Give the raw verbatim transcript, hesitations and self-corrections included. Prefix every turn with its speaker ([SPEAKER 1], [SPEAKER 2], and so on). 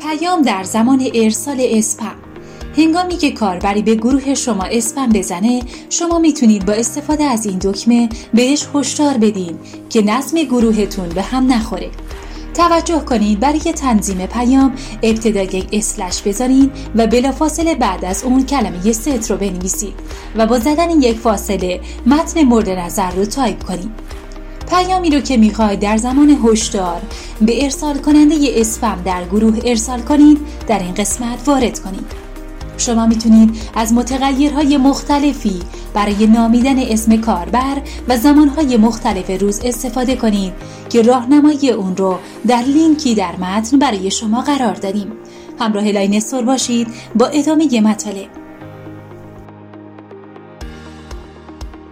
[SPEAKER 1] پیام در زمان ارسال اسپم. هنگامی که کاربری به گروه شما اسپم بزنه، شما میتونید با استفاده از این دکمه بهش هشدار بدین که نظم گروهتون به هم نخوره. توجه کنید برای تنظیم پیام ابتدا یک اسلش بذارین و بلافاصله بعد از اون کلمه ست رو بنویسید و با زدن یک فاصله متن مورد نظر رو تایپ کنید. پیامی رو که میخواید در زمان هشدار به ارسال کننده اسپم در گروه ارسال کنید در این قسمت وارد کنید. شما میتونید از متغیرهای مختلفی برای نامیدن اسم کاربر و زمانهای مختلف روز استفاده کنید که راهنمایی اون رو در لینکی در متن برای شما قرار دادیم. همراه لاین استور باشید با ادامه مطالب.